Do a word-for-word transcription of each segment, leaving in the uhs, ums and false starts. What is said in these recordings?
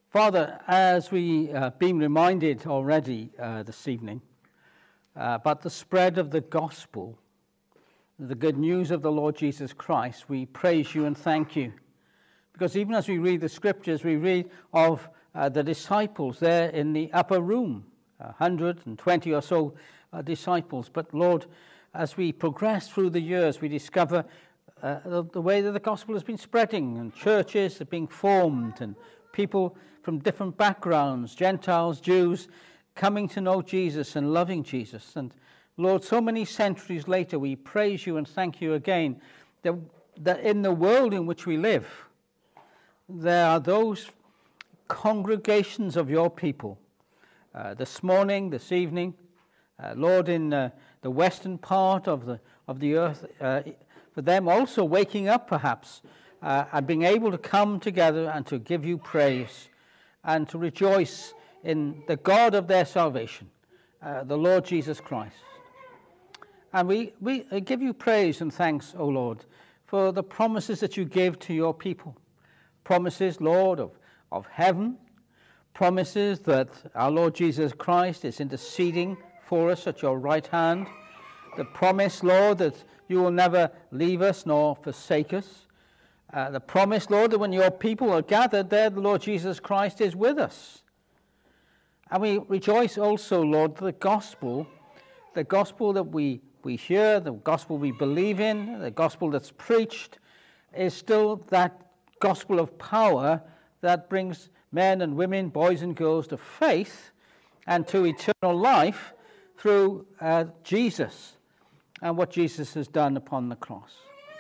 Father, as we have uh, been reminded already uh, this evening uh, about the spread of the gospel, the good news of the Lord Jesus Christ, we praise you and thank you. Because even as we read the scriptures, we read of uh, the disciples there in the upper room, one hundred twenty or so uh, disciples. But Lord, as we progress through the years, we discover uh, the, the way that the gospel has been spreading, and churches are being formed, and people from different backgrounds, Gentiles, Jews, coming to know Jesus and loving Jesus. And Lord, so many centuries later, we praise you and thank you again that, that in the world in which we live, there are those congregations of your people. Uh, this morning, this evening, uh, Lord, in uh, the western part of the of the earth, uh, for them also waking up perhaps uh, and being able to come together and to give you praise and to rejoice in the God of their salvation, uh, the Lord Jesus Christ. And we, we give you praise and thanks, O Lord, for the promises that you give to your people. Promises, Lord, of, of heaven, promises that our Lord Jesus Christ is interceding for us at your right hand, the promise, Lord, that you will never leave us nor forsake us, uh, the promise, Lord, that when your people are gathered there, the Lord Jesus Christ is with us. And we rejoice also, Lord, the gospel, the gospel that we, we hear, the gospel we believe in, the gospel that's preached, is still that gospel of power that brings men and women, boys and girls to faith and to eternal life through uh, Jesus and what Jesus has done upon the cross.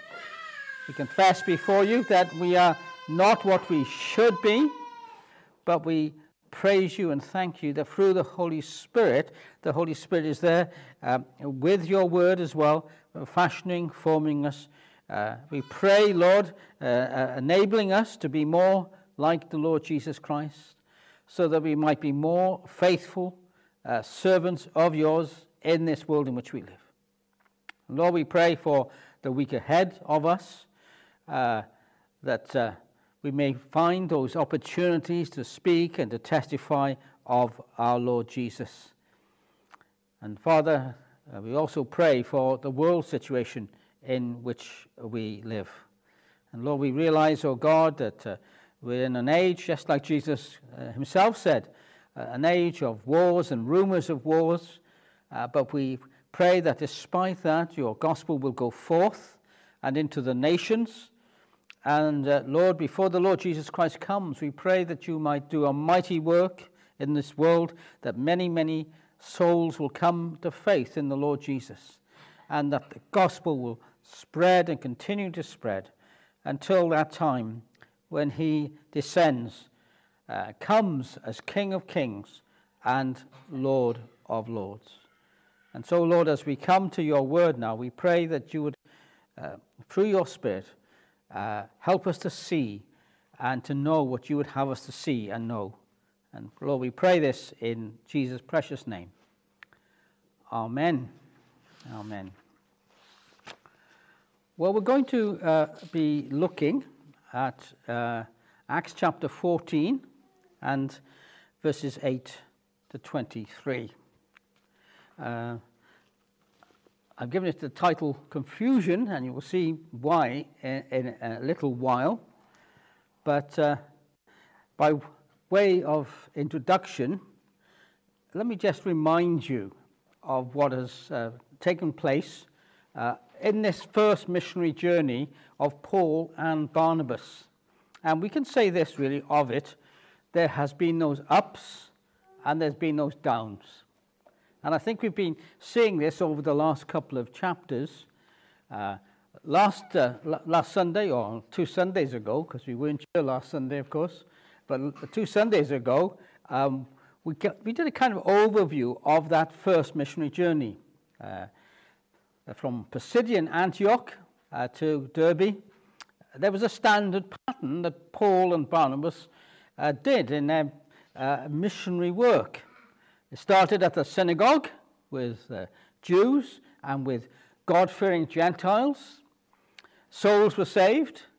We confess before you that we are not what we should be, but we praise you and thank you that through the Holy Spirit, the Holy Spirit is there um, with your word as well, fashioning, forming us. Uh, we pray, Lord, uh, uh, enabling us to be more like the Lord Jesus Christ, so that we might be more faithful uh, servants of yours in this world in which we live. And Lord, we pray for the week ahead of us, uh, that uh, we may find those opportunities to speak and to testify of our Lord Jesus. And Father, uh, we also pray for the world situation in which we live. And Lord, we realize, oh God, that uh, we're in an age, just like Jesus uh, himself said, uh, an age of wars and rumors of wars. Uh, but we pray that despite that, your gospel will go forth and into the nations. And uh, Lord, before the Lord Jesus Christ comes, we pray that you might do a mighty work in this world, that many, many souls will come to faith in the Lord Jesus, and that the gospel will spread and continue to spread until that time when he descends, uh, comes as King of Kings and Lord of Lords. And so, Lord, as we come to your word now, we pray that you would, uh, through your Spirit, uh, help us to see and to know what you would have us to see and know. And Lord, we pray this in Jesus' precious name. Amen. Amen. Well, we're going to uh, be looking at uh, Acts chapter fourteen and verses eight to twenty-three. Uh, I've given it the title Confusion, and you will see why in, in a little while. But uh, by way of introduction, let me just remind you of what has uh, taken place uh, in this first missionary journey of Paul and Barnabas. And we can say this really of it: there has been those ups and there's been those downs. And I think we've been seeing this over the last couple of chapters. Uh, last uh, l- last Sunday, or two Sundays ago, because we weren't here last Sunday, of course, but two Sundays ago, um, we, got, we did a kind of overview of that first missionary journey. Uh, from Pisidian Antioch uh, to Derbe. There was a standard pattern that Paul and Barnabas uh, did in their uh, missionary work. It started at the synagogue with uh, Jews and with God-fearing Gentiles. Souls were saved,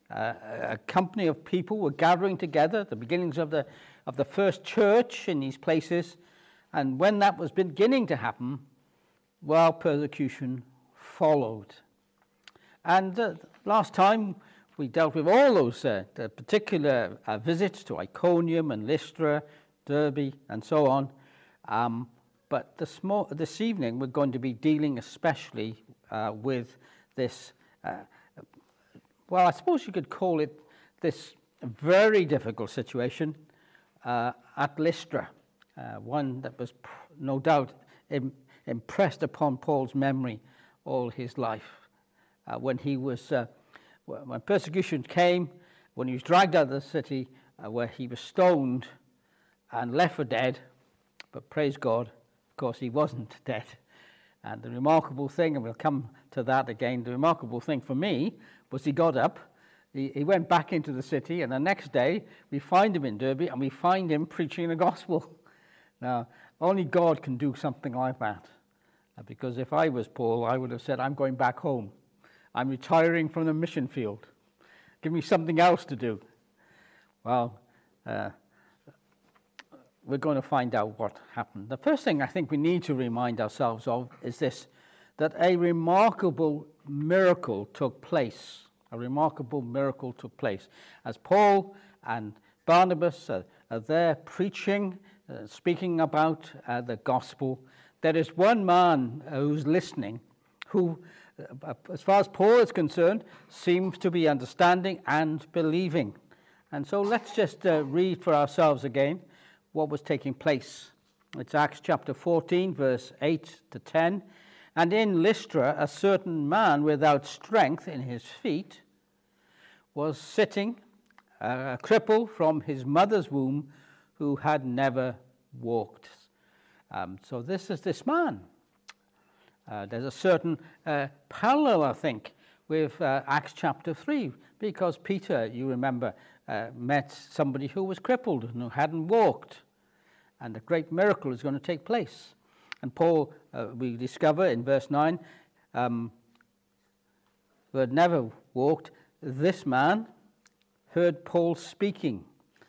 Uh, a company of people were gathering together, the beginnings of the, of the first church in these places. And when that was beginning to happen, well, persecution followed. And uh, last time we dealt with all those uh, the particular uh, visits to Iconium and Lystra, Derbe, and so on. Um, but this, mo- this evening we're going to be dealing especially uh, with this, uh, well, I suppose you could call it this very difficult situation uh, at Lystra, uh, one that was pr- no doubt im- impressed upon Paul's memory all his life. Uh, when he was, uh, when persecution came, when he was dragged out of the city, uh, where he was stoned and left for dead, but praise God, of course, he wasn't dead. And the remarkable thing, and we'll come to that again, the remarkable thing for me was he got up, he, he went back into the city, and the next day we find him in Derbe, and we find him preaching the gospel. Now, only God can do something like that. Uh, because if I was Paul, I would have said, I'm going back home. I'm retiring from the mission field. Give me something else to do. Well, uh, we're going to find out what happened. The first thing I think we need to remind ourselves of is this, that a remarkable miracle took place. A remarkable miracle took place. As Paul and Barnabas are, are there preaching, uh, speaking about uh, the gospel, there is one man uh, who's listening who, uh, as far as Paul is concerned, seems to be understanding and believing. And so let's just uh, read for ourselves again what was taking place. It's Acts chapter fourteen, verse eight to ten. And in Lystra, a certain man without strength in his feet was sitting, a cripple from his mother's womb, who had never walked. Um, so this is this man. Uh, there's a certain uh, parallel, I think, with uh, Acts chapter three, because Peter, you remember, uh, met somebody who was crippled and who hadn't walked, and a great miracle is going to take place. And Paul, uh, we discover in verse nine, um, who had never walked, this man heard Paul speaking.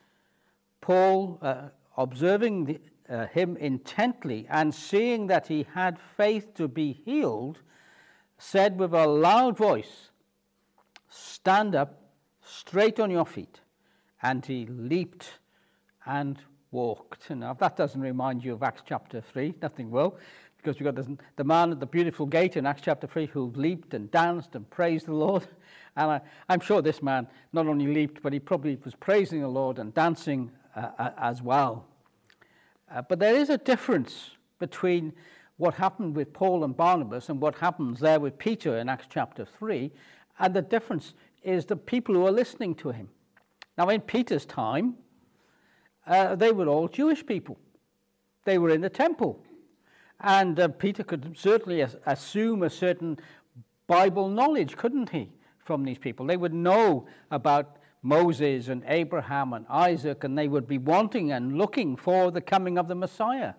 Paul, uh, observing the, uh, him intently and seeing that he had faith to be healed, said with a loud voice, "Stand up, straight on your feet." And he leaped and walked. Now, if that doesn't remind you of Acts chapter three, nothing will, because we've got this, the man at the beautiful gate in Acts chapter three who leaped and danced and praised the Lord. And I, I'm sure this man not only leaped, but he probably was praising the Lord and dancing uh, as well. Uh, but there is a difference between what happened with Paul and Barnabas and what happens there with Peter in Acts chapter three, and the difference is the people who are listening to him. Now, in Peter's time, uh, they were all Jewish people. They were in the temple. And uh, Peter could certainly as- assume a certain Bible knowledge, couldn't he, from these people? They would know about Moses and Abraham and Isaac, and they would be wanting and looking for the coming of the Messiah.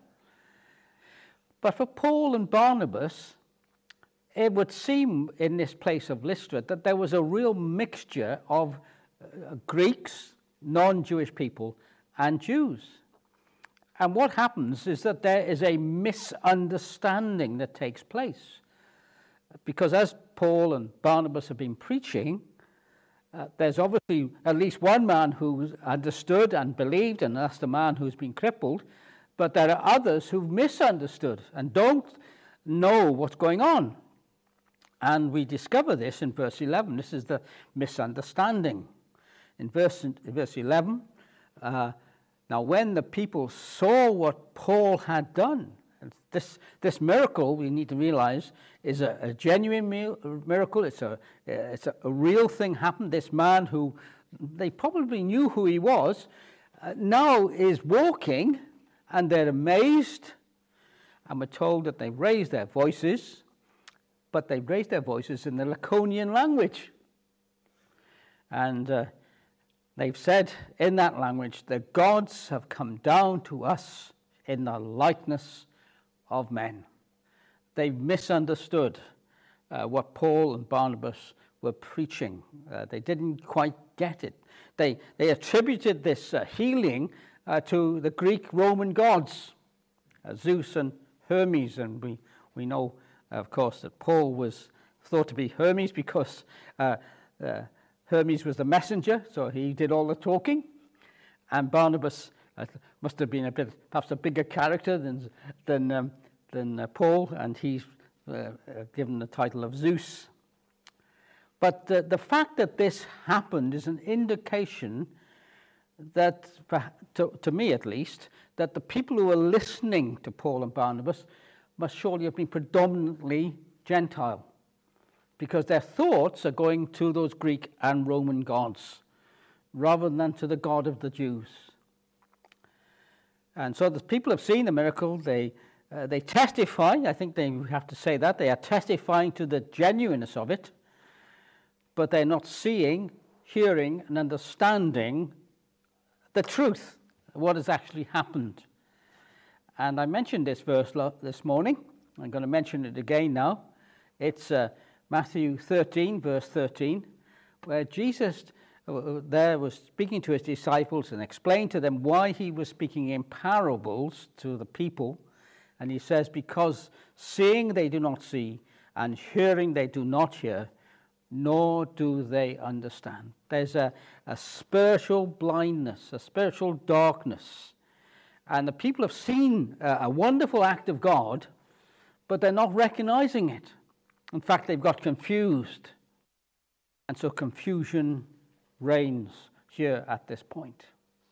But for Paul and Barnabas, it would seem in this place of Lystra that there was a real mixture of uh, Greeks, non-Jewish people, and Jews. And what happens is that there is a misunderstanding that takes place. Because as Paul and Barnabas have been preaching, uh, there's obviously at least one man who understood and believed, and that's the man who's been crippled. But there are others who've misunderstood and don't know what's going on. And we discover this in verse eleven. This is the misunderstanding. In verse, in verse eleven, uh, now when the people saw what Paul had done, and this, this miracle, we need to realize, is a, a genuine miracle. It's, a, it's a, a real thing happened. This man who they probably knew who he was, uh, now is walking, and they're amazed, and we're told that they raised their voices, but they raised their voices in the Laconian language. And uh, they've said in that language, the gods have come down to us in the likeness of men. They've misunderstood uh, what Paul and Barnabas were preaching. Uh, they didn't quite get it. They, they attributed this uh, healing uh, to the Greek-Roman gods, uh, Zeus and Hermes, and we, we know, of course, that Paul was thought to be Hermes because uh, uh, Hermes was the messenger, so he did all the talking, and Barnabas uh, must have been a bit, perhaps a bigger character than than um, than uh, Paul, and he's uh, uh, given the title of Zeus. But uh, the fact that this happened is an indication that, to, to me at least, that the people who were listening to Paul and Barnabas must surely have been predominantly Gentile, because their thoughts are going to those Greek and Roman gods rather than to the God of the Jews. And so the people have seen the miracle. They uh, they testify. I think they have to say that. They are testifying to the genuineness of it, but they're not seeing, hearing, and understanding the truth, what has actually happened. And I mentioned this verse this morning. I'm going to mention it again now. It's uh, Matthew thirteen, verse thirteen, where Jesus uh, there was speaking to his disciples and explained to them why he was speaking in parables to the people. And he says, because seeing they do not see, and hearing they do not hear, nor do they understand. There's a, a spiritual blindness, a spiritual darkness. And the people have seen a, a wonderful act of God, but they're not recognizing it. In fact, they've got confused. And so confusion reigns here at this point.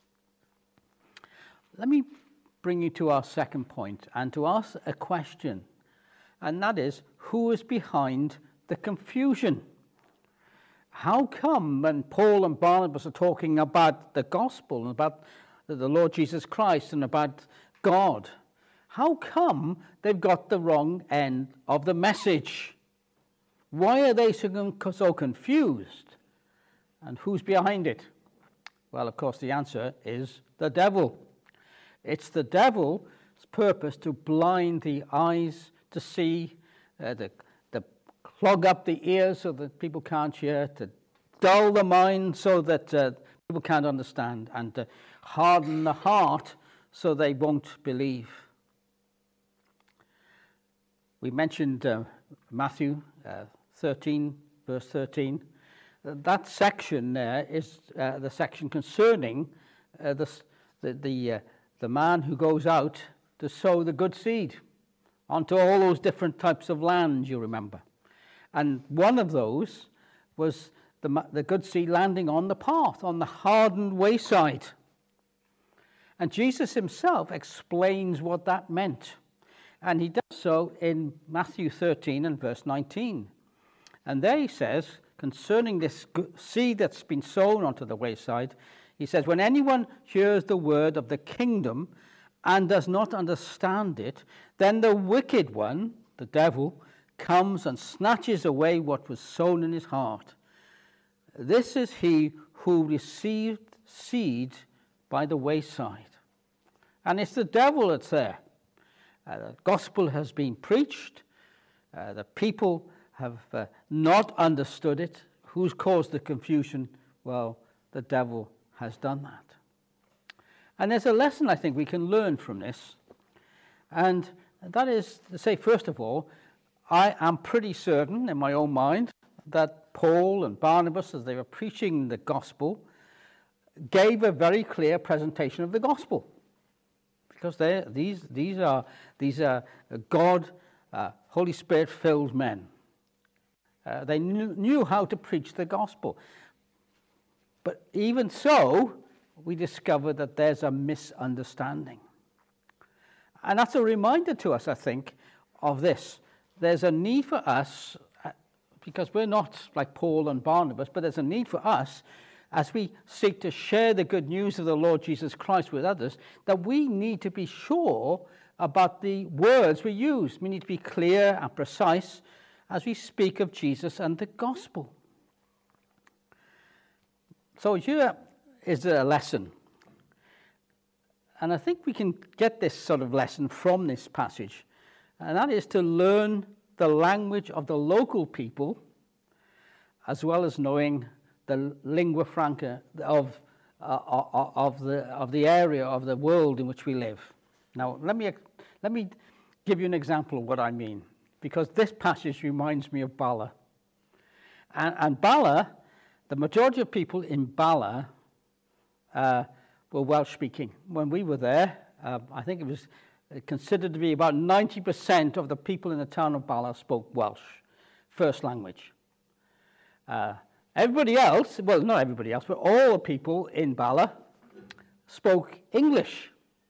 Let me bring you to our second point and to ask a question. And that is, who is behind the confusion? How come when Paul and Barnabas are talking about the gospel and about the Lord Jesus Christ and about God, how come they've got the wrong end of the message? Why are they so, so confused? And who's behind it? Well, of course, the answer is the devil. It's the devil's purpose to blind the eyes to see, uh, to, to clog up the ears so that people can't hear, to dull the mind so that uh, people can't understand, and to harden the heart so they won't believe. We mentioned uh, Matthew uh, thirteen, verse thirteen. That section there is uh, the section concerning uh, the the the, uh, the man who goes out to sow the good seed onto all those different types of lands, you remember. And one of those was the, the good seed landing on the path, on the hardened wayside. And Jesus himself explains what that meant. And he does so in Matthew thirteen and verse nineteen. And there he says, concerning this seed that's been sown onto the wayside, he says, when anyone hears the word of the kingdom and does not understand it, then the wicked one, the devil, comes and snatches away what was sown in his heart. This is he who received seed by the wayside. And it's the devil that's there. Uh, the gospel has been preached. Uh, the people have uh, not understood it. Who's caused the confusion? Well, the devil has done that. And there's a lesson I think we can learn from this. And that is to say, first of all, I am pretty certain in my own mind that Paul and Barnabas, as they were preaching the gospel, gave a very clear presentation of the gospel. Because they, these, these are, these are God, uh, Holy Spirit-filled men. Uh, they knew, knew how to preach the gospel. But even so, we discover that there's a misunderstanding. And that's a reminder to us, I think, of this. There's a need for us, uh, because we're not like Paul and Barnabas, but there's a need for us, as we seek to share the good news of the Lord Jesus Christ with others, that we need to be sure about the words we use. We need to be clear and precise as we speak of Jesus and the gospel. So here is a lesson. And I think we can get this sort of lesson from this passage. And that is to learn the language of the local people as well as knowing the lingua franca of, uh, of, the, of the area of the world in which we live. Now, let me, let me give you an example of what I mean, because this passage reminds me of Bala. And, and Bala, the majority of people in Bala uh, were Welsh-speaking. When we were there, uh, I think it was considered to be about ninety percent of the people in the town of Bala spoke Welsh, first language. Uh, everybody else, well, not everybody else, but all the people in Bala spoke English.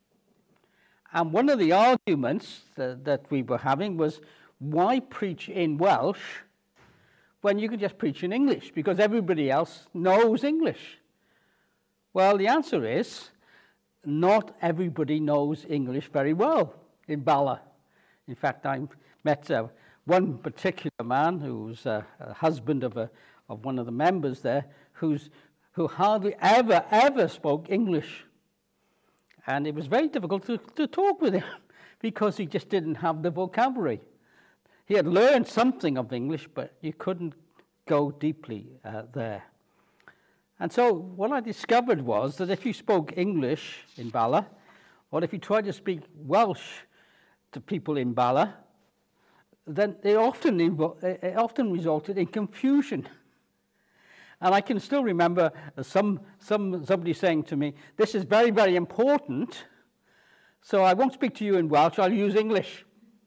And one of the arguments that, that we were having was, why preach in Welsh when you can just preach in English? Because everybody else knows English. Well, the answer is, not everybody knows English very well in Bala. In fact, I met uh, one particular man who was uh, a husband of, a, of one of the members there, who's, who hardly ever, ever spoke English. And it was very difficult to, to talk with him because he just didn't have the vocabulary. He had learned something of English, but you couldn't go deeply uh, there. And so what I discovered was that if you spoke English in Bala, or if you tried to speak Welsh to people in Bala, then it often, it often resulted in confusion. And I can still remember some, some, somebody saying to me, this is very, very important, so I won't speak to you in Welsh, I'll use English.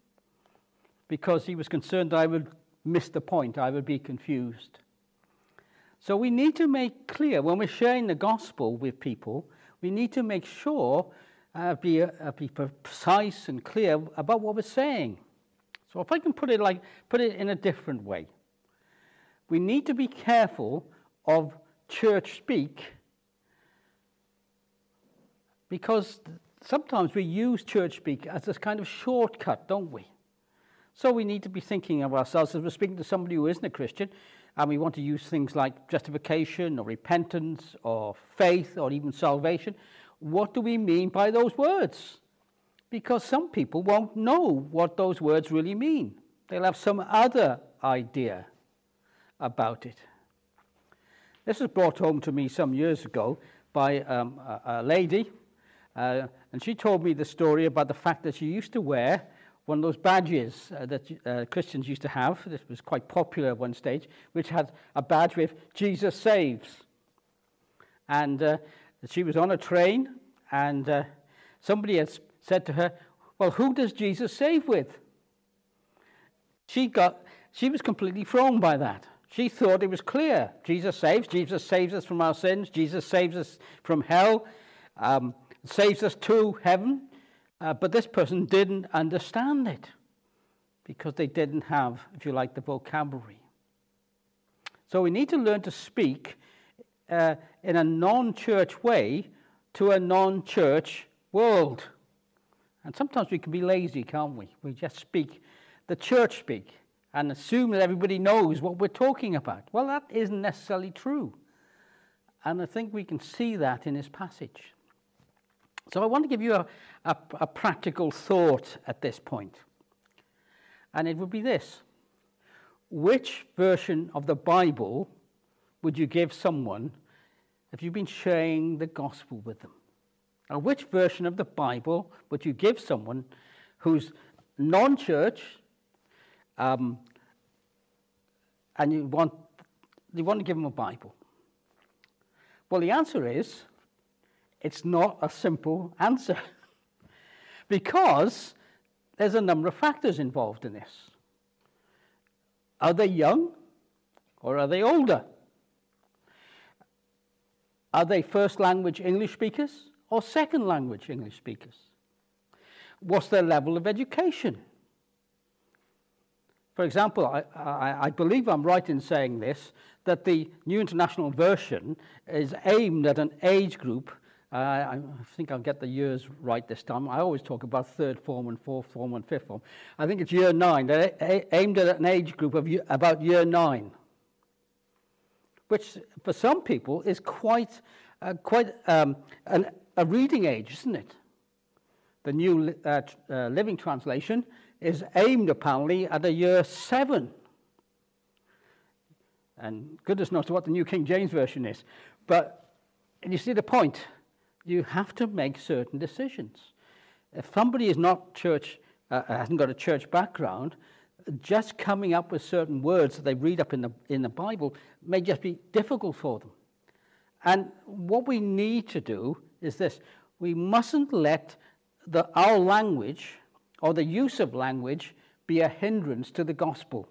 Because he was concerned that I would miss the point, I would be confused. So we need to make clear, when we're sharing the gospel with people, we need to make sure, uh, be, uh, be precise and clear about what we're saying. So if I can put it like, put it in a different way, we need to be careful of church speak, because sometimes we use church speak as this kind of shortcut, don't we? So we need to be thinking of ourselves as we're speaking to somebody who isn't a Christian, and we want to use things like justification or repentance or faith or even salvation. What do we mean by those words? Because some people won't know what those words really mean. They'll have some other idea about it. This was brought home to me some years ago by um, a, a lady, uh, and she told me the story about the fact that she used to wear one of those badges uh, that uh, Christians used to have. This was quite popular at one stage, which had a badge with Jesus Saves. And uh, she was on a train, and uh, somebody had said to her, well, who does Jesus save with? She got, she was completely thrown by that. She thought it was clear. Jesus saves. Jesus saves us from our sins. Jesus saves us from hell, um, saves us to heaven. Uh, but this person didn't understand it because they didn't have, if you like, the vocabulary. So we need to learn to speak uh, in a non-church way to a non-church world. And sometimes we can be lazy, can't we? We just speak the church speak and assume that everybody knows what we're talking about. Well, that isn't necessarily true. And I think we can see that in this passage. So I want to give you a, a, a practical thought at this point. And it would be this. Which version of the Bible would you give someone if you've been sharing the gospel with them? Now, which version of the Bible would you give someone who's non-church, um, and you want, you want to give them a Bible? Well, the answer is, it's not a simple answer because there's a number of factors involved in this. Are they young or are they older? Are they first language English speakers or second language English speakers? What's their level of education? For example, I, I, I believe I'm right in saying this, that the New International Version is aimed at an age group. Uh, I think I'll get the years right this time. I always talk about third form and fourth form and fifth form. I think it's year nine. They're aimed at an age group of about year nine, which for some people is quite, uh, quite um, an, a reading age, isn't it? The New uh, uh, Living Translation is aimed apparently at a year seven. And goodness knows what the New King James Version is. But and you see the point. You have to make certain decisions. If somebody is not church, uh, hasn't got a church background, just coming up with certain words that they read up in the in the Bible may just be difficult for them. And what we need to do is this: we mustn't let the our language or the use of language be a hindrance to the gospel.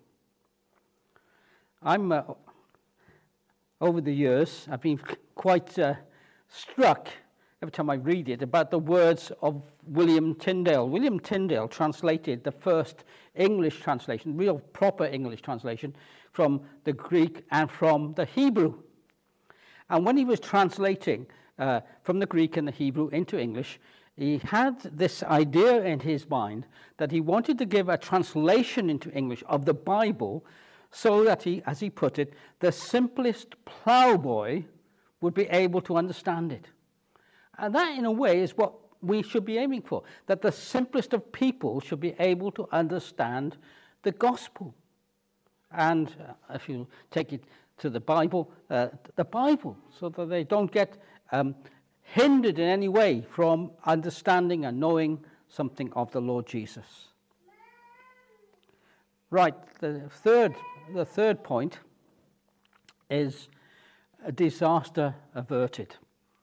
I'm uh, over the years I've been quite uh, struck every time I read it about the words of William Tyndale. William Tyndale translated the first English translation, real proper English translation, from the Greek and from the Hebrew. And when he was translating uh, from the Greek and the Hebrew into English, he had this idea in his mind that he wanted to give a translation into English of the Bible so that he, as he put it, the simplest plowboy would be able to understand it. And that, in a way, is what we should be aiming for, that the simplest of people should be able to understand the gospel. And uh, if you take it to the Bible, uh, the Bible, so that they don't get um, hindered in any way from understanding and knowing something of the Lord Jesus. Right, the third, the third point is a disaster averted.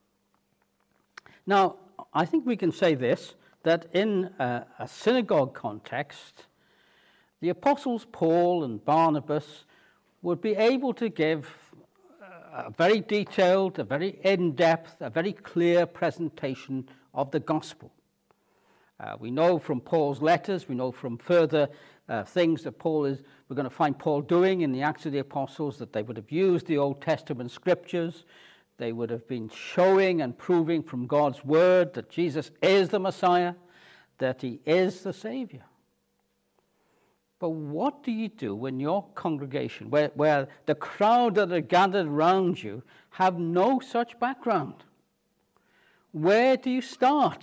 Now, I think we can say this, that in a, a synagogue context, the apostles Paul and Barnabas would be able to give a very detailed, a very in-depth, a very clear presentation of the gospel. Uh, we know from Paul's letters, we know from further uh, things that Paul is, we're going to find Paul doing in the Acts of the Apostles, that they would have used the Old Testament scriptures. They would have been showing and proving from God's word that Jesus is the Messiah, that he is the Savior. But what do you do when your congregation, where, where the crowd that are gathered around you, have no such background? Where do you start?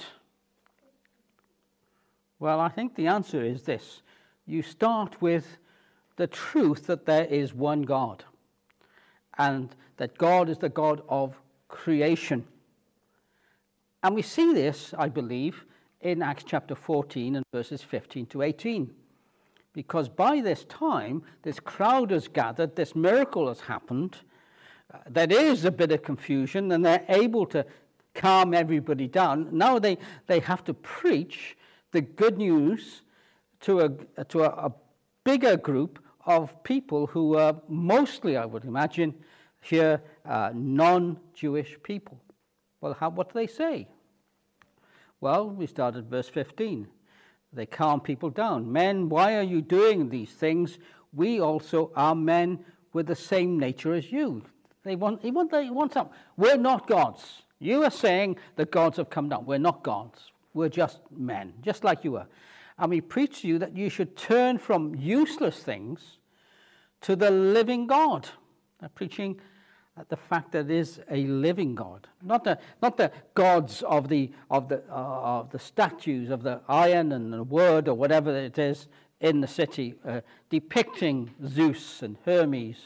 Well, I think the answer is this. You start with the truth that there is one God, and that God is the God of creation. And we see this, I believe, in Acts chapter fourteen and verses fifteen to eighteen. Because by this time, this crowd has gathered, this miracle has happened, uh, there is a bit of confusion, and they're able to calm everybody down. Now they, they have to preach the good news to a, to a, a bigger group of people who are mostly, I would imagine, here uh, non-Jewish people. Well, how, what do they say? Well, we start at verse fifteen. They calm people down. Men, why are you doing these things? We also are men with the same nature as you. They want, they want, they want something. We're not gods. You are saying that gods have come down. We're not gods. We're just men, just like you are. And we preach to you that you should turn from useless things to the living God. They're preaching the fact that there is a living God, not the not the gods of the of the uh, of the statues of the iron and the wood or whatever it is in the city, uh, depicting Zeus and Hermes.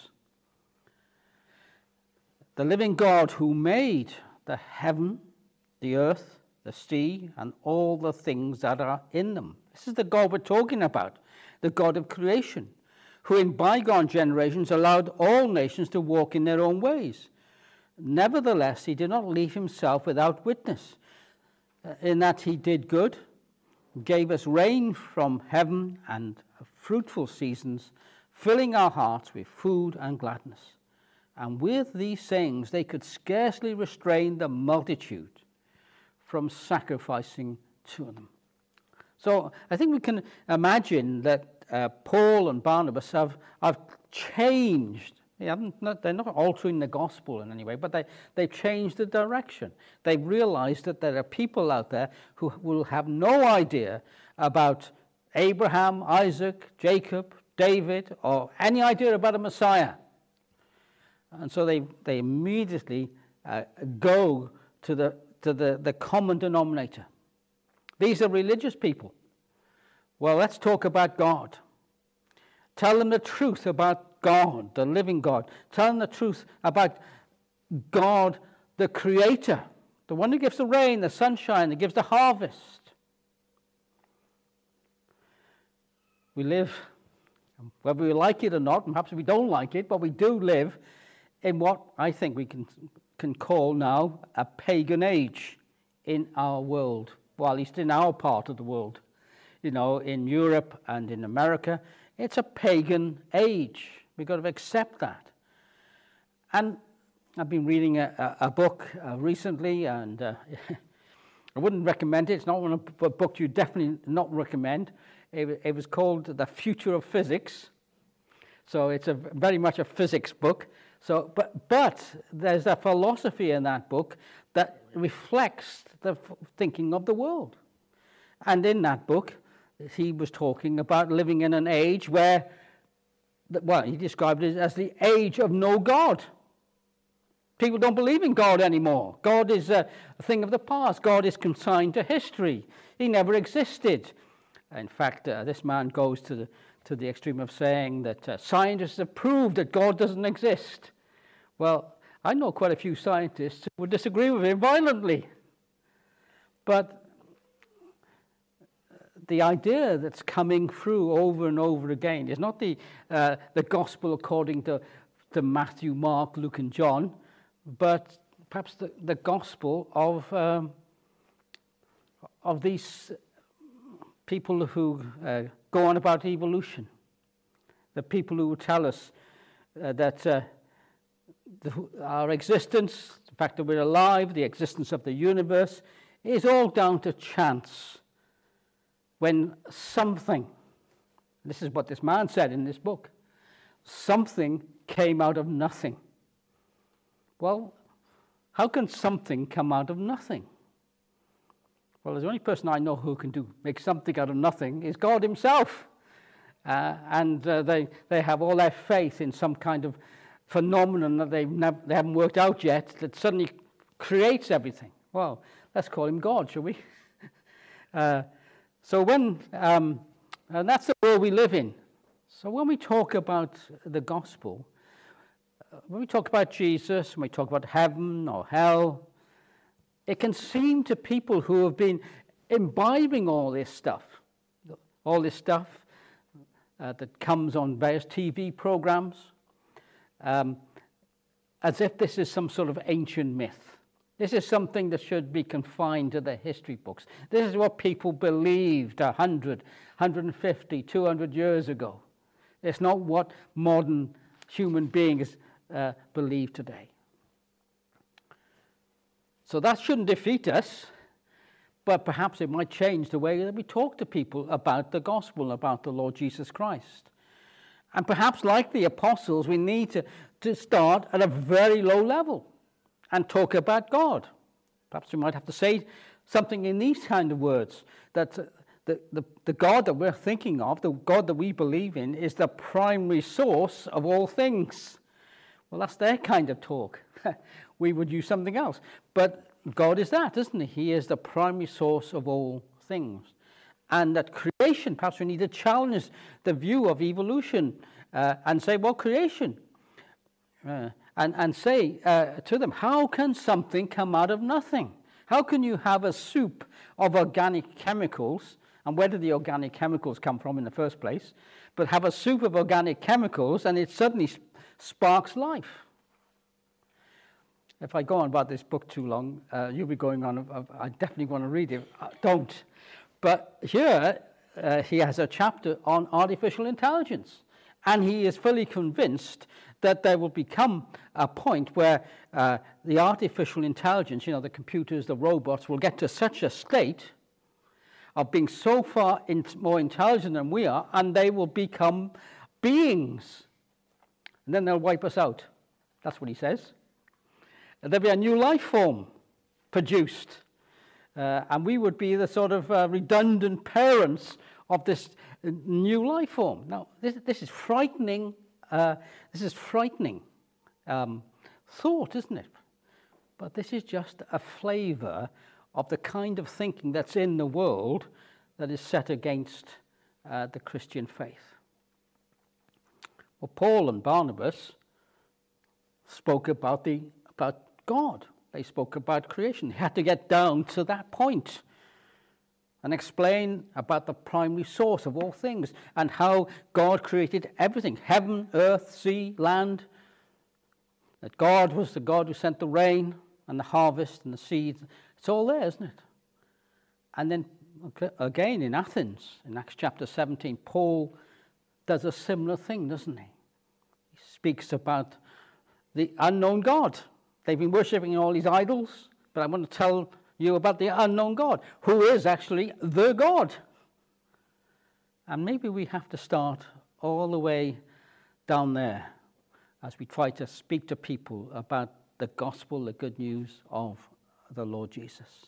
The living God who made the heaven, the earth, the sea, and all the things that are in them. This is the God we're talking about, the God of creation, who in bygone generations allowed all nations to walk in their own ways. Nevertheless, he did not leave himself without witness, in that he did good, gave us rain from heaven and fruitful seasons, filling our hearts with food and gladness. And with these things they could scarcely restrain the multitude from sacrificing to them. So I think we can imagine that Uh, Paul and Barnabas have, have changed. They haven't, not, they're not altering the gospel in any way, but they, they've changed the direction. They've realized that there are people out there who will have no idea about Abraham, Isaac, Jacob, David, or any idea about a Messiah. And so they, they immediately uh, go to, the, to the, the common denominator. These are religious people. Well, let's talk about God. Tell them the truth about God, the living God. Tell them the truth about God, the Creator, the one who gives the rain, the sunshine, that gives the harvest. We live, whether we like it or not, and perhaps we don't like it, but we do live in what I think we can, can call now a pagan age in our world, well, at least in our part of the world. You know, in Europe and in America, it's a pagan age. We've got to accept that. And I've been reading a, a, a book uh, recently, and uh, I wouldn't recommend it. It's not one of a book you definitely not recommend. It, it was called The Future of Physics. So it's a very much a physics book. So, but, but there's a philosophy in that book that reflects the thinking of the world. And in that book, he was talking about living in an age where, well, he described it as the age of no God. People don't believe in God anymore. God is a thing of the past. God is consigned to history. He never existed. In fact, uh, this man goes to the, to the extreme of saying that uh, scientists have proved that God doesn't exist. Well, I know quite a few scientists who would disagree with him violently. But the idea that's coming through over and over again is not the uh, the gospel according to, to Matthew, Mark, Luke, and John, but perhaps the, the gospel of um, of these people who uh, go on about evolution, the people who tell us uh, that uh, the, our existence, the fact that we're alive, the existence of the universe, is all down to chance. When something, this is what this man said in this book, something came out of nothing. Well, how can something come out of nothing? Well, the only person I know who can do make something out of nothing is God himself. Uh, and uh, they, they have all their faith in some kind of phenomenon that they've nev- they haven't worked out yet that suddenly creates everything. Well, let's call him God, shall we? uh, So when, um, and that's the world we live in. So when we talk about the gospel, uh, when we talk about Jesus, when we talk about heaven or hell, it can seem to people who have been imbibing all this stuff, all this stuff uh, that comes on various T V programs, um, as if this is some sort of ancient myth. This is something that should be confined to the history books. This is what people believed one hundred, one hundred fifty, two hundred years ago. It's not what modern human beings uh, believe today. So that shouldn't defeat us, but perhaps it might change the way that we talk to people about the gospel, about the Lord Jesus Christ. And perhaps, like the apostles, we need to, to start at a very low level and talk about God. Perhaps we might have to say something in these kind of words, that the, the, the God that we're thinking of, the God that we believe in, is the primary source of all things. Well, that's their kind of talk. We would use something else. But God is that, isn't he? He is the primary source of all things. And that creation, perhaps we need to challenge the view of evolution uh, and say, well, creation. Uh, And, and say uh, to them, how can something come out of nothing? How can you have a soup of organic chemicals, and where did the organic chemicals come from in the first place, but have a soup of organic chemicals and it suddenly sp- sparks life? If I go on about this book too long, uh, you'll be going on, uh, I definitely want to read it. Uh, don't. But here, uh, he has a chapter on artificial intelligence, and he is fully convinced that there will become a point where uh, the artificial intelligence, you know, the computers, the robots, will get to such a state of being so far in, more intelligent than we are, and they will become beings. And then they'll wipe us out. That's what he says. And there'll be a new life form produced. Uh, and we would be the sort of uh, redundant parents of this new life form. Now, this, this is frightening. Uh, this is frightening um, thought, isn't it? But this is just a flavor of the kind of thinking that's in the world that is set against uh, the Christian faith. Well, Paul and Barnabas spoke about the about God. They spoke about creation. They had to get down to that point and explain about the primary source of all things and how God created everything, heaven, earth, sea, land, that God was the God who sent the rain and the harvest and the seeds. It's all there, isn't it? And then again in Athens, in Acts chapter seventeen, Paul does a similar thing, doesn't he? He speaks about the unknown God. They've been worshipping all these idols, but I want to tell you about the unknown God, who is actually the God. And maybe we have to start all the way down there as we try to speak to people about the gospel, the good news of the Lord Jesus.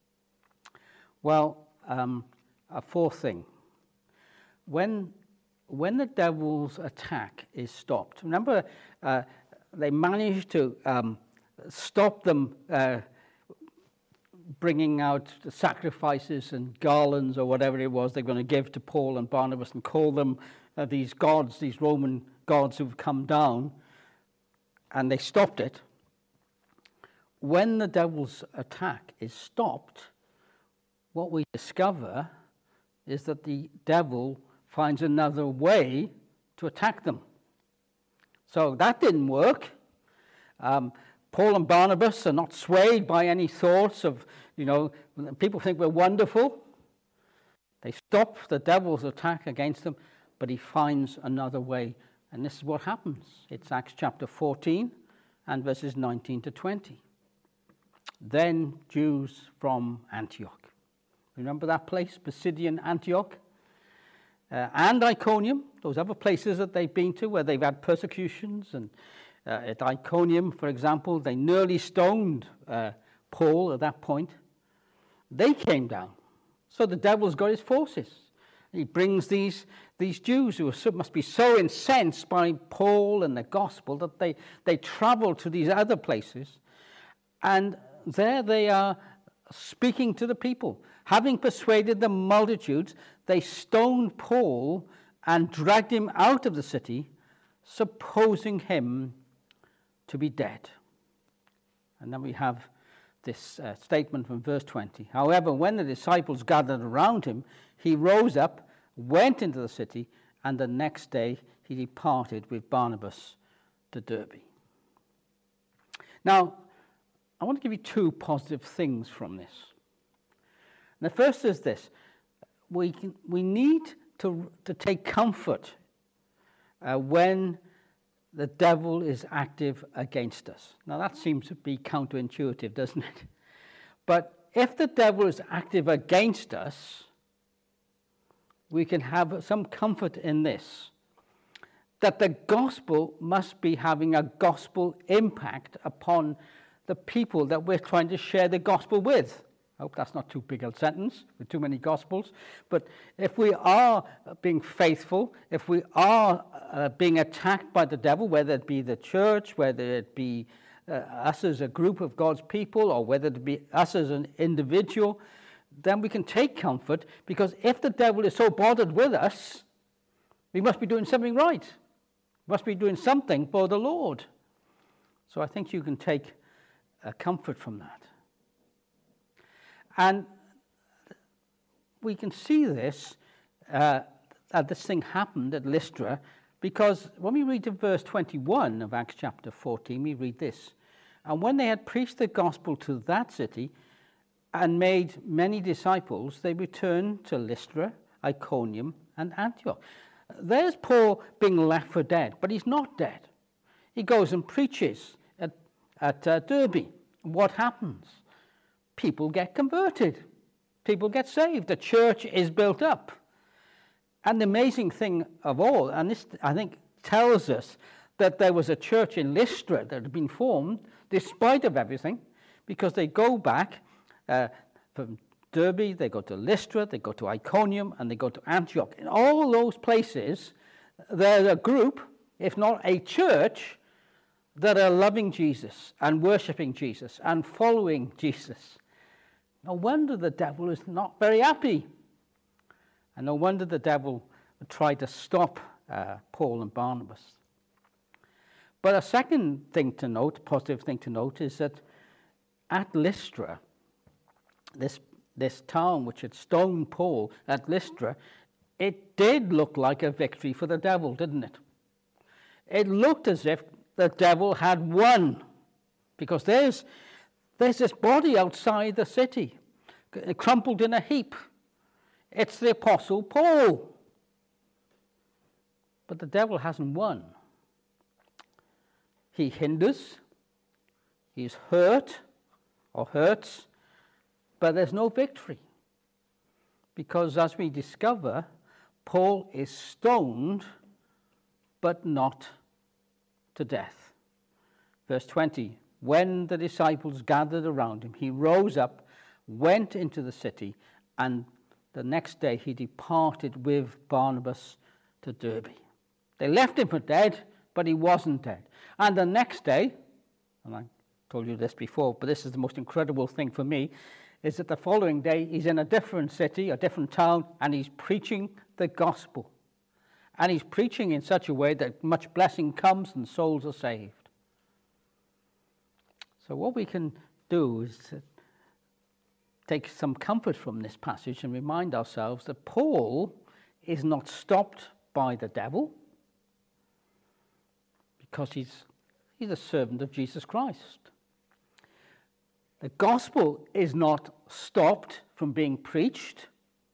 Well, um, a fourth thing. When, when the devil's attack is stopped, remember uh, they managed to um, stop them uh, bringing out the sacrifices and garlands or whatever it was they're going to give to Paul and Barnabas and call them uh, these gods, these Roman gods who've come down, and they stopped it. When the devil's attack is stopped, what we discover is that the devil finds another way to attack them. So that didn't work. Um, Paul and Barnabas are not swayed by any thoughts of, you know, people think we're wonderful. They stop the devil's attack against them, but he finds another way. And this is what happens. It's Acts chapter fourteen and verses nineteen to twenty. Then Jews from Antioch. Remember that place, Pisidian Antioch? Uh, and Iconium, those other places that they've been to where they've had persecutions. And uh, at Iconium, for example, they nearly stoned uh, Paul at that point. They came down. So the devil's got his forces. He brings these, these Jews who are, must be so incensed by Paul and the gospel that they, they travel to these other places. And there they are speaking to the people. Having persuaded the multitudes, they stoned Paul and dragged him out of the city, supposing him to be dead. And then we have this uh, statement from verse twenty. However, when the disciples gathered around him, he rose up, went into the city, and the next day he departed with Barnabas to Derbe. Now, I want to give you two positive things from this. And the first is this. We, can, we need to, to take comfort uh, when the devil is active against us. Now, that seems to be counterintuitive, doesn't it? But if the devil is active against us, we can have some comfort in this, that the gospel must be having a gospel impact upon the people that we're trying to share the gospel with. I hope that's not too big a sentence with too many gospels. But if we are being faithful, if we are uh, being attacked by the devil, whether it be the church, whether it be uh, us as a group of God's people, or whether it be us as an individual, then we can take comfort, because if the devil is so bothered with us, we must be doing something right. We must be doing something for the Lord. So I think you can take uh, comfort from that. And we can see this, uh, that this thing happened at Lystra, because when we read in verse twenty-one of Acts chapter fourteen, we read this. And when they had preached the gospel to that city and made many disciples, they returned to Lystra, Iconium, and Antioch. There's Paul being left for dead, but he's not dead. He goes and preaches at, at uh, Derbe. What happens? People get converted. People get saved. The church is built up. And the amazing thing of all, and this, I think, tells us that there was a church in Lystra that had been formed despite of everything, because they go back uh, from Derbe, they go to Lystra, they go to Iconium, and they go to Antioch. In all those places, there's a group, if not a church, that are loving Jesus and worshipping Jesus and following Jesus. No wonder the devil is not very happy. And no wonder the devil tried to stop uh, Paul and Barnabas. But a second thing to note, positive thing to note, is that at Lystra, this, this town which had stoned Paul at Lystra, it did look like a victory for the devil, didn't it? It looked as if the devil had won, because there's, there's this body outside the city, crumpled in a heap. It's the Apostle Paul. But the devil hasn't won. He hinders, he's hurt or hurts, but there's no victory. Because as we discover, Paul is stoned, but not to death. Verse twenty, when the disciples gathered around him, he rose up, went into the city, and the next day he departed with Barnabas to Derbe. They left him for dead, but he wasn't dead. And the next day, and I told you this before, but this is the most incredible thing for me, is that the following day he's in a different city, a different town, and he's preaching the gospel. And he's preaching in such a way that much blessing comes and souls are saved. So what we can do is to take some comfort from this passage and remind ourselves that Paul is not stopped by the devil, because he's, he's a servant of Jesus Christ. The gospel is not stopped from being preached.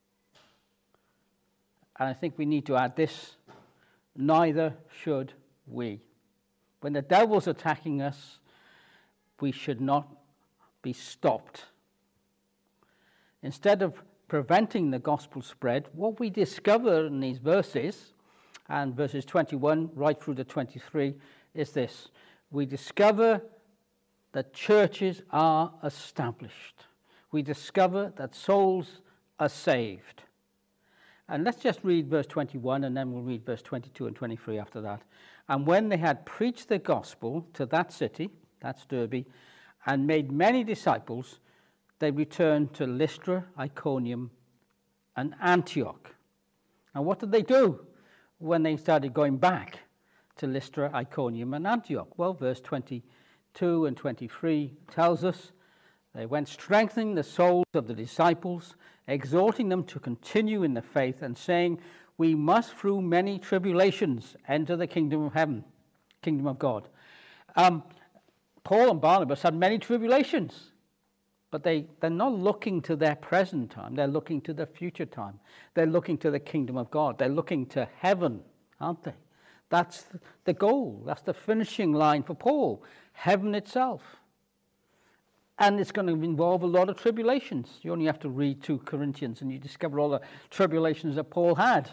And I think we need to add this, neither should we. When the devil's attacking us, we should not be stopped. Instead of preventing the gospel spread, what we discover in these verses, and verses twenty-one right through to twenty-three, is this. We discover that churches are established. We discover that souls are saved. And let's just read verse twenty-one, and then we'll read verse twenty-two and twenty-three after that. And when they had preached the gospel to that city, that's Derbe, and made many disciples, they returned to Lystra, Iconium, and Antioch. And what did they do when they started going back to Lystra, Iconium, and Antioch? Well, verse twenty-two and twenty-three tells us, they went strengthening the souls of the disciples, exhorting them to continue in the faith, and saying, we must through many tribulations enter the kingdom of heaven, kingdom of God. Um, Paul and Barnabas had many tribulations, but they, they're not looking to their present time. They're looking to the future time. They're looking to the kingdom of God. They're looking to heaven, aren't they? That's the goal. That's the finishing line for Paul, heaven itself. And it's going to involve a lot of tribulations. You only have to read two Corinthians and you discover all the tribulations that Paul had.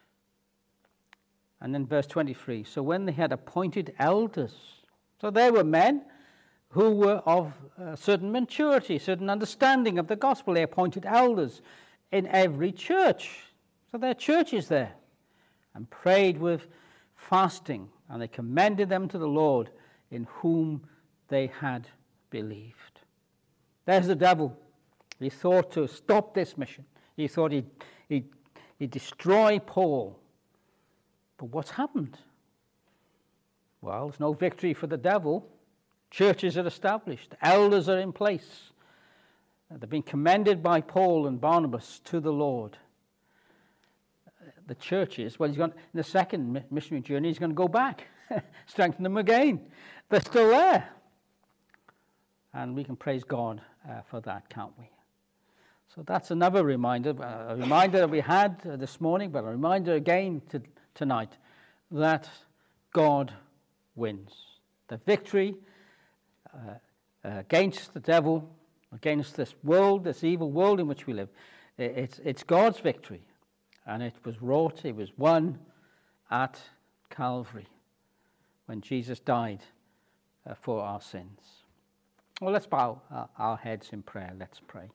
And then verse twenty-three, so when they had appointed elders, so there were men who were of a certain maturity, certain understanding of the gospel. They appointed elders in every church. So there are churches there. And prayed with fasting, and they commended them to the Lord in whom they had believed. There's the devil. He thought to stop this mission. He thought he'd, he'd, he'd destroy Paul. But what's happened? Well, there's no victory for the devil. Churches are established. Elders are in place. They've been commended by Paul and Barnabas to the Lord. The churches, well, he's going, in the second missionary journey, he's going to go back, strengthen them again. They're still there. And we can praise God uh, for that, can't we? So that's another reminder, a reminder that we had uh, this morning, but a reminder again to, tonight that God wins. The victory uh, uh, against the devil, against this world, this evil world in which we live, it's, it's God's victory. And it was wrought, it was won at Calvary when Jesus died uh, for our sins. Well, let's bow uh, our heads in prayer. Let's pray.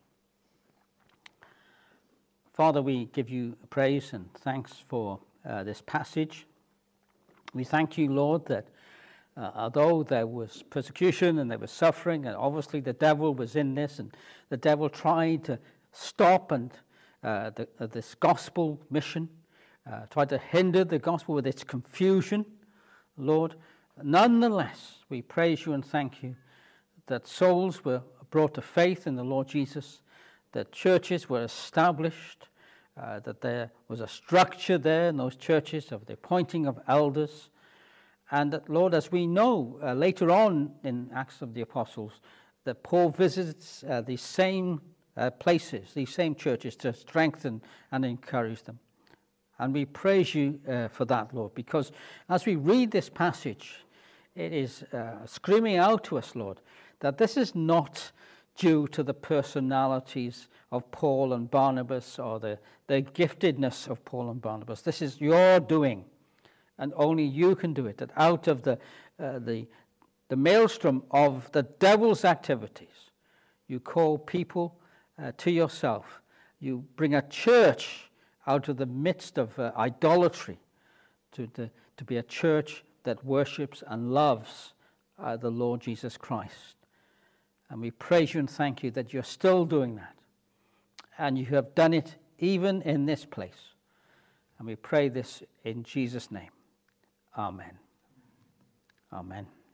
Father, we give you praise and thanks for uh, this passage. We thank you, Lord, that uh, although there was persecution and there was suffering, and obviously the devil was in this, and the devil tried to stop and uh, the, uh, this gospel mission, uh, tried to hinder the gospel with its confusion, Lord, Nonetheless, we praise you and thank you that souls were brought to faith in the Lord Jesus, that churches were established, uh, that there was a structure there in those churches of the appointing of elders, and that, Lord, as we know uh, later on in Acts of the Apostles, that Paul visits uh, these same uh, places, these same churches, to strengthen and encourage them. And we praise you uh, for that, Lord, because as we read this passage, it is uh, screaming out to us, Lord, that this is not due to the personalities of Paul and Barnabas or the, the giftedness of Paul and Barnabas. This is your doing, and only you can do it. That out of the uh, the the maelstrom of the devil's activities, you call people uh, to yourself. You bring a church out of the midst of uh, idolatry to the, to be a church that worships and loves uh, the Lord Jesus Christ. And we praise you and thank you that you're still doing that. And you have done it even in this place. And we pray this in Jesus' name. Amen. Amen.